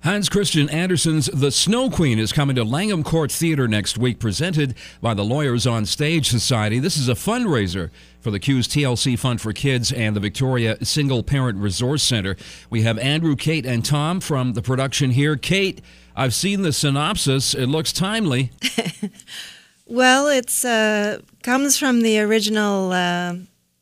Hans Christian Andersen's The Snow Queen is coming to Langham Court Theatre next week, presented by the Lawyers on Stage Society. This is a fundraiser for the Q's TLC Fund for Kids and the Victoria Single Parent Resource Center. We have Andrew, Kate, and Tom from the production here. Kate, I've seen the synopsis. It looks timely. Well, it's comes from the original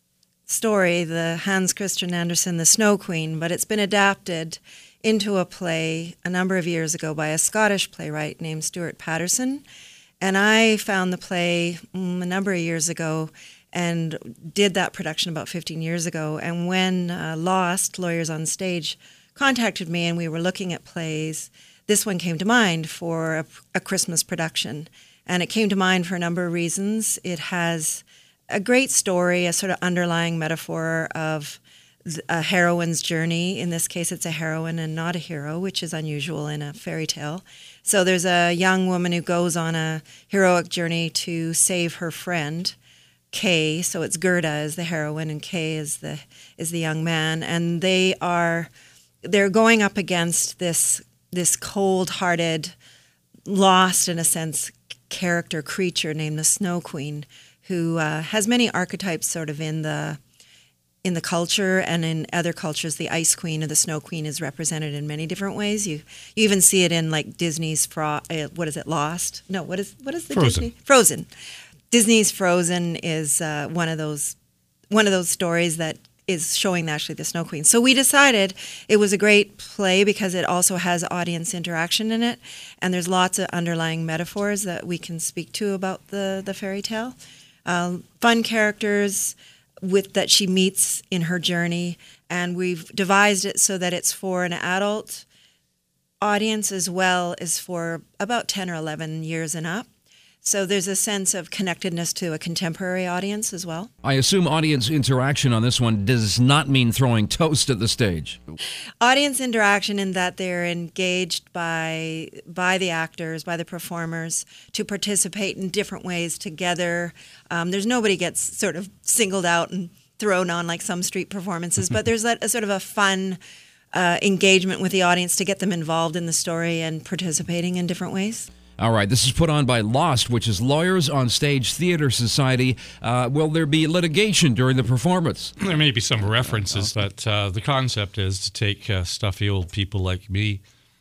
story, the Hans Christian Andersen, The Snow Queen, but it's been adapted into a play a number of years ago by a Scottish playwright named Stuart Patterson. And I found the play a number of years ago and did that production about 15 years ago. And when Lost, Lawyers on Stage, contacted me and we were looking at plays, this one came to mind for a Christmas production. And it came to mind for a number of reasons. It has a great story, a sort of underlying metaphor of a heroine's journey. In this case, it's a heroine and not a hero, which is unusual in a fairy tale. So there's a young woman who goes on a heroic journey to save her friend, Kay. So it's Gerda as the heroine and Kay is the young man, and they're going up against this cold-hearted, lost in a sense creature named the Snow Queen, who has many archetypes sort of in the culture, and in other cultures, the Ice Queen or the Snow Queen is represented in many different ways. You even see it in like Disney's Lost? No, what is the Frozen. Disney? Frozen. Disney's Frozen is one of those stories that is showing actually the Snow Queen. So we decided it was a great play because it also has audience interaction in it, and there's lots of underlying metaphors that we can speak to about the fairy tale. Fun characters that she meets in her journey, and we've devised it so that it's for an adult audience as well as for about 10 or 11 years and up. So there's a sense of connectedness to a contemporary audience as well. I assume audience interaction on this one does not mean throwing toast at the stage. Audience interaction in that they're engaged by the actors, by the performers, to participate in different ways together. There's nobody gets sort of singled out and thrown on like some street performances, but there's a sort of a fun engagement with the audience to get them involved in the story and participating in different ways. All right, this is put on by Lost, which is Lawyers on Stage Theatre Society. Will there be litigation during the performance? There may be some references, but the concept is to take stuffy old people like me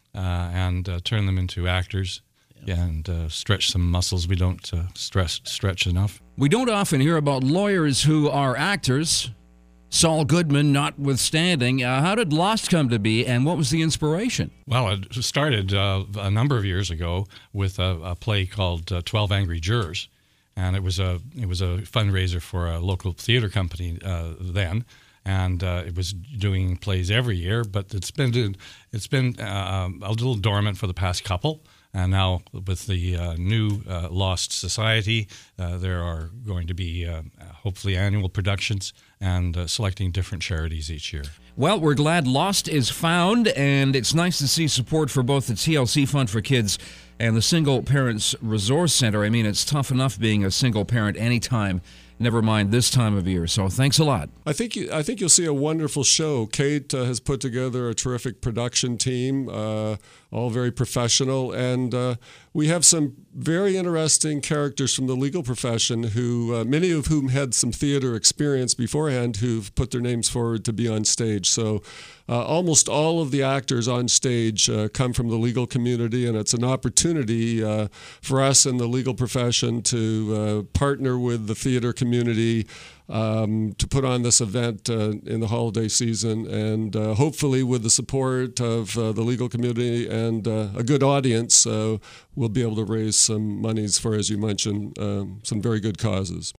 and turn them into actors and stretch some muscles we don't stretch enough. We don't often hear about lawyers who are actors, Saul Goodman notwithstanding. How did Lost come to be, and what was the inspiration? Well, it started a number of years ago with a play called 12 Angry Jurors, and it was a fundraiser for a local theater company then, and it was doing plays every year, but it's been a little dormant for the past couple. And now with the new Lost Society, there are going to be hopefully annual productions and selecting different charities each year. Well, we're glad Lost is found, and it's nice to see support for both the TLC Fund for Kids and the Single Parents Resource Center. I mean, it's tough enough being a single parent anytime, never mind this time of year. So thanks a lot. I think you'll see a wonderful show. Kate has put together a terrific production team, all very professional, and we have some very interesting characters from the legal profession who, many of whom had some theater experience beforehand, who've put their names forward to be on stage. So almost all of the actors on stage come from the legal community, and it's an opportunity for us in the legal profession to partner with the theater community to put on this event in the holiday season, and hopefully with the support of the legal community and a good audience, we'll be able to raise some monies for, as you mentioned, some very good causes.